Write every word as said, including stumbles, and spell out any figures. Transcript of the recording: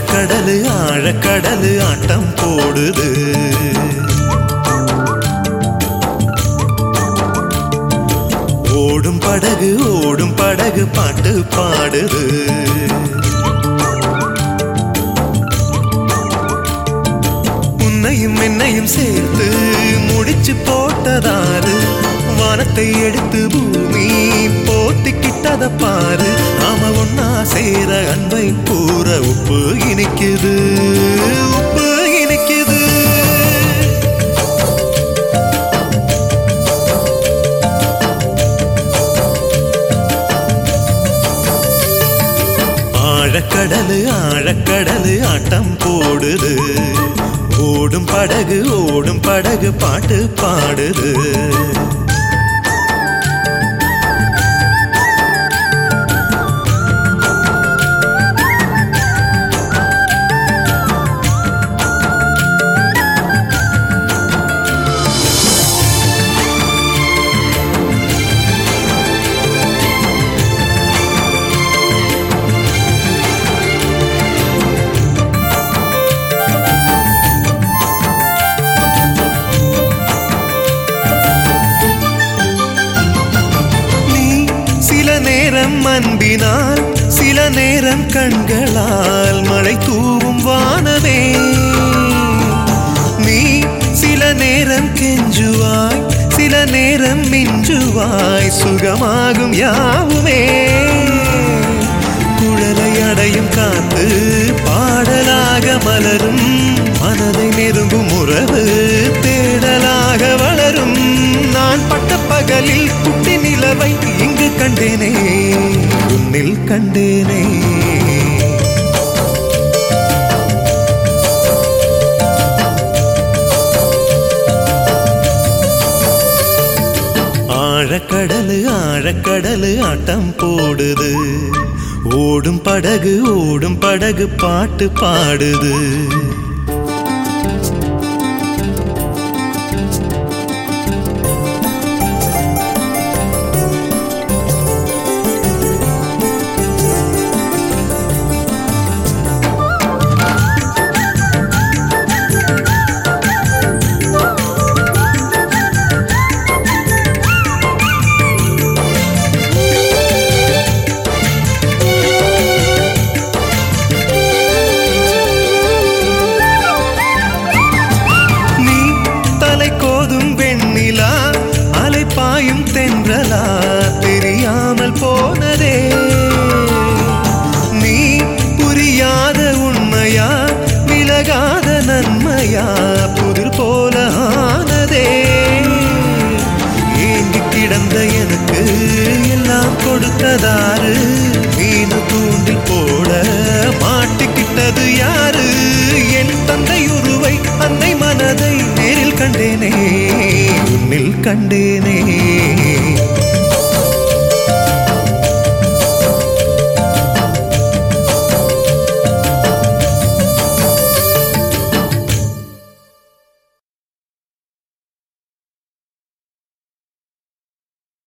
ஆழக்கடலு ஆழக்கடலு ஆட்டம் போடுது. ஓடும் படகு ஓடும் படகு பாட்டு பாடுது. உன்னையும் என்னையும் சேர்த்து முடிச்சு போட்டதாரு, வானத்தை எடுத்து பூமி போத்திக்கிட்டத பாரு. நாம ஒன்னா சேர அன்பை கூற உப்பு இனிக்குது, உப்பு இனிக்குது. ஆழக்கடலு ஆழக்கடலு ஆட்டம் போடுது. ஓடும் படகு ஓடும் படகு பாட்டு பாடுது. அன்பினால் சில நேரம் கண்களால் மழை தூவும் வானமே. நீ சில நேரம் கெஞ்சுவாய், சில நேரம் மிஞ்சுவாய், சுகமாகும் யாவுமே. குழலை அடையும் காத்து பாடலாக மலரும், மனதை நெருங்கும் உறவு தேடலாக வளரும். நான் பட்ட பகலில் குட்டி நிலவை இங்கு கண்டேனே, உன்னில் கண்டேனே. ஆழக்கடலு ஆழக்கடலு ஆட்டம் போடுது. ஓடும் படகு ஓடும் படகு பாட்டு பாடுது. தென்றலா தெரியாமல் போனதே, நீ புரியாத உண்மையா விலகாத நன்மையா புதிர் போல ஆனதே. ஏங்கி கிடந்த எனக்கு எல்லாம் கொடுத்ததாரு, மீனு தூண்டில் போட மாட்டிக்கிட்டது யாரு. என் தந்தை உருவை அன்னை மனதை நேரில் கண்டேனே, உன்னில் கண்டேனே.